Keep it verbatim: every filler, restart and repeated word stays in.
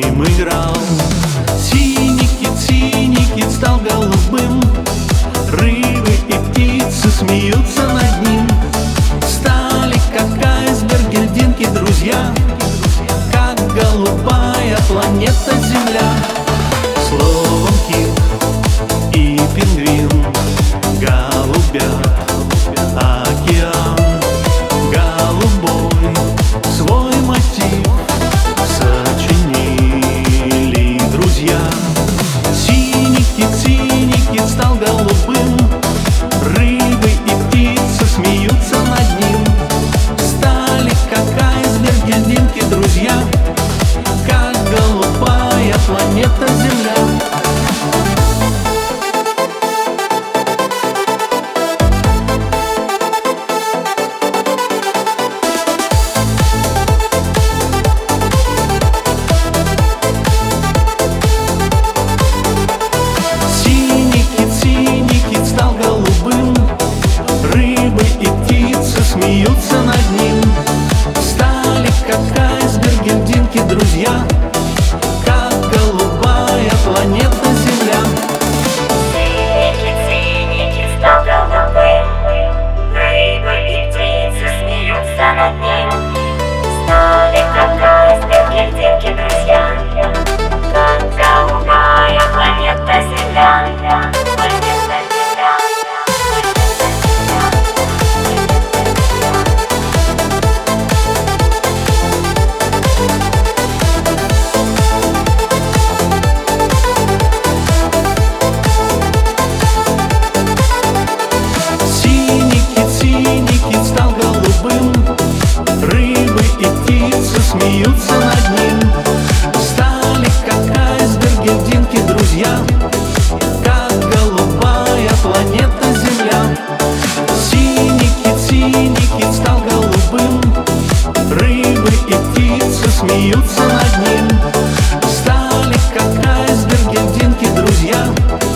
ним играл. Синий кит, синий кит стал голубым, рыбы и птицы смеются над ним. Стали как айсберги, льдинки, друзья, как голубая планета Земля. Словом кит и пингвин голубят океан голубой, свой мотив сочинили друзья. Синий кит, синий кит стал голубым, рыбы и птицы смеются над ним. Стали как айсберги, льдинки, друзья, как голубая планета Земля. Смеются над ним. Стали как айсберги, льдинки, друзья, как голубая планета Земля. Синий кит, синий кит стал голубым, рыбы и птицы смеются над ним. Стали как айсберги, льдинки, друзья, как голубая планета Земля. Смеются над ним. Стали как айсберги, льдинки, друзья, как голубая планета Земля. Синий кит, синий кит стал голубым, рыбы и птицы смеются над ним. Стали как айсберги, льдинки, друзья,